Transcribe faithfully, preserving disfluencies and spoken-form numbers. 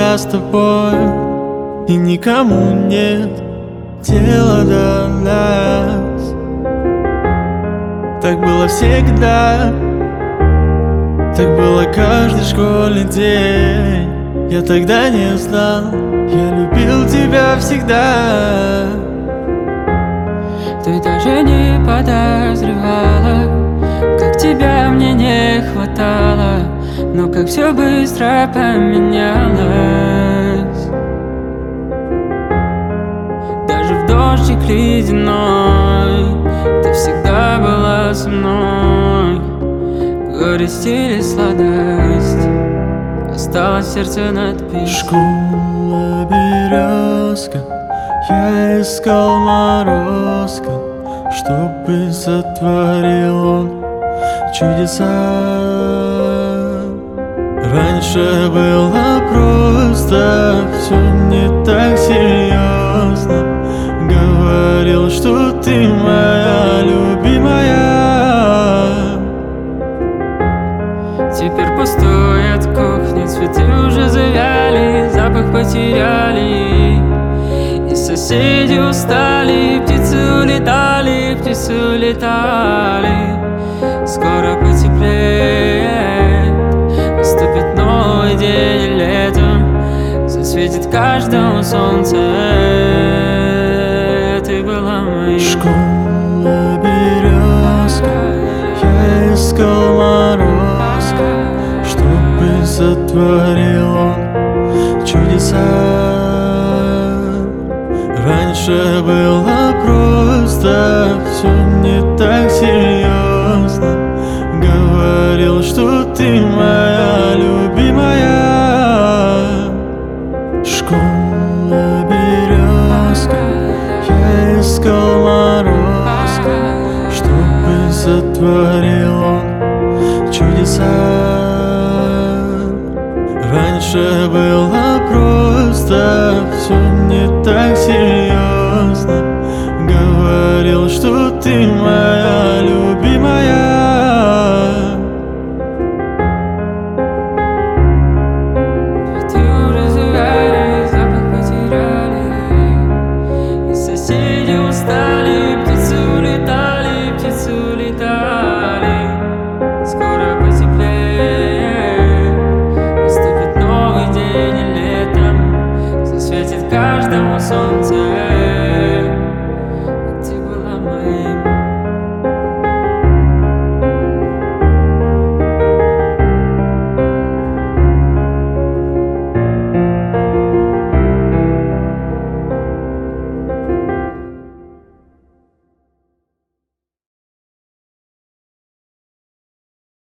я с тобой, и никому нет дела до нас. Так было всегда, так было каждый школьный день. Я тогда не знал, я любил тебя всегда. Ты даже не подозревала, как тебя мне не хватало, но как все быстро поменялось. Даже в дождик ледяной ты всегда была со мной. Горесть или сладость осталось в сердце надпись. Школа, березка, я искал морозка, чтобы сотворил он чудеса. Раньше было просто, все не так серьезно. Говорил, что ты моя любимая. Теперь пустует кухня, цветы уже завяли, запах потеряли. И соседи устали, птицы улетали, птицы улетали. Скоро потеплеет, наступит новый день, летом засветит каждому солнце. Ты была моей. Школа, березка, я искал морозка, чтобы сотворил он чудеса. Раньше было просто, все не так серьезно. Говорил, что ты моя любимая. Школа, березка, я искал морозка, чтобы сотворил он чудеса. Раньше было просто, все не так серьезно. Говорил, что ты моя